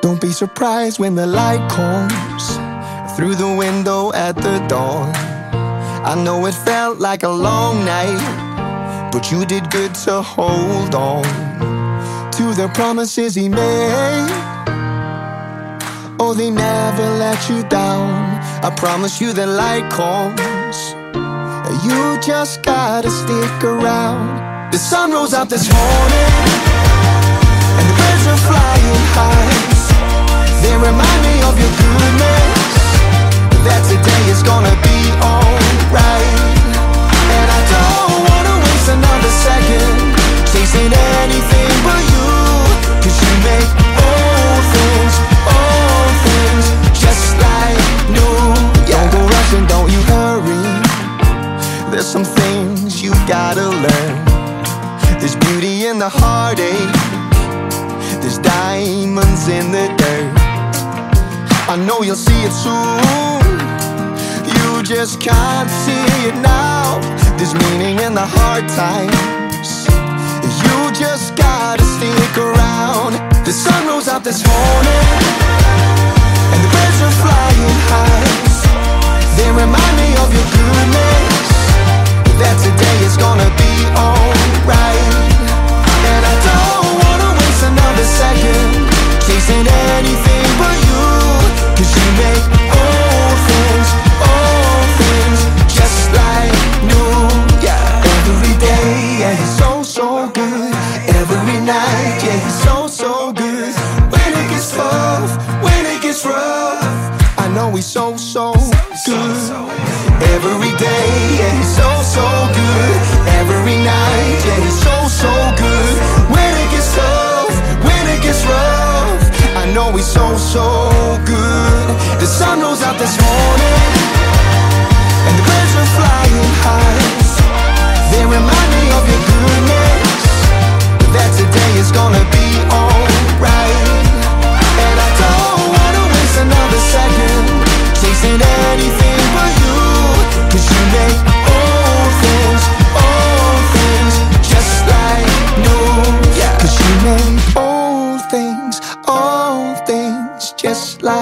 Don't be surprised when the light comes through the window at the dawn. I know it felt like a long night, but you did good to hold on to the promises he made. Oh, they never let you down. I promise you the light comes. You just gotta stick around. The sun rose up this morning, and the birds are flying high. They remind me of your goodness, that today is gonna be alright. And I don't wanna waste another second chasing anything but you, 'cause you make all things just like new. Don't go rushing, don't you hurry. There's some things you gotta learn. There's beauty in the heartache, there's diamonds in the dirt. I know you'll see it soon, you just can't see it now. There's meaning in the hard times, you just gotta stick around. The sun rose up this morning, and the birds are flying high. They remind me of your goodness, that today is gonna be alright. And I don't wanna waste another second chasing anything but you, 'cause you make all things just like new. Yeah, every day, yeah, he's so good. Every night, yeah, he's so good. When it gets tough, when it gets rough, I know he's so good. Every day, yeah, he's so good. Every night, yeah, he's so good. When it gets tough, when it gets rough, I know he's so good. The sun rose up this morning, and the birds are flying high. They remind me of your goodness, that today is gonna be alright. And I don't wanna waste another second chasing anything but you, 'cause you make all things just like new. Yeah, 'cause you make all things just like